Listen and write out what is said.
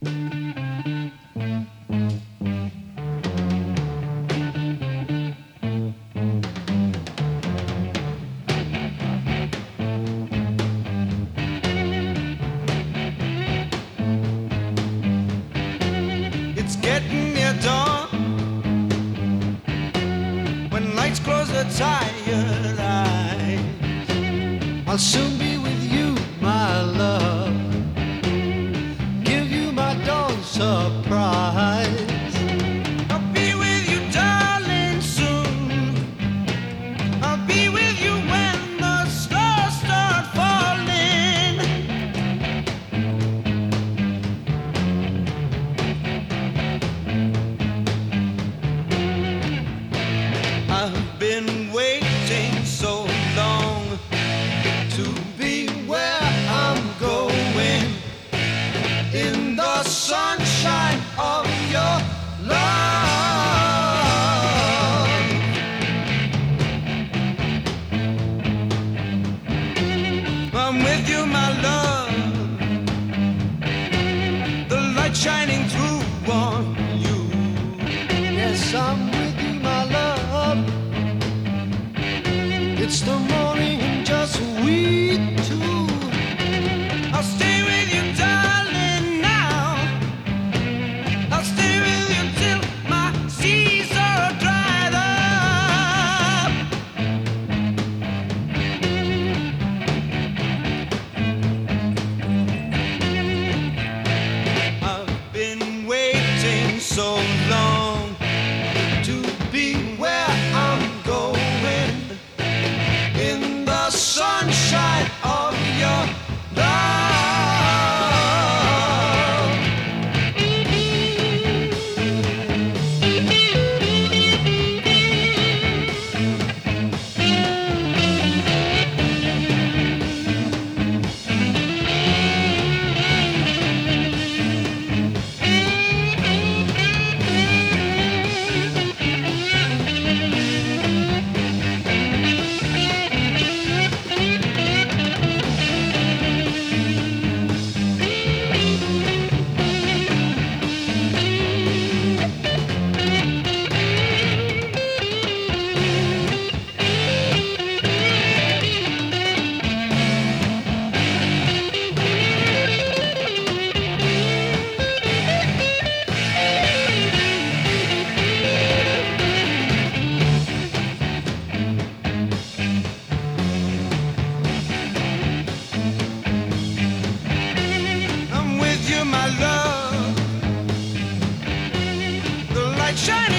It's getting near dawn. When lights close the tired eyes, I'll soon be with you, my love. Give you my dawn surprise. I'll be with you, darling, soon. I'll be with you when the stars start falling. I've been waiting so long to be where I'm going, in the sunshine of your love. I'm with you, my love, the light shining through on you. Yes, I'm with you, my love. It's the morning and just we two. I'll stay with you, darling, now. I'll stay with you till my seas are dried up. I've been waiting so long to be where I'm going, in the sunshine of your love. I'm with you, my love, the light shining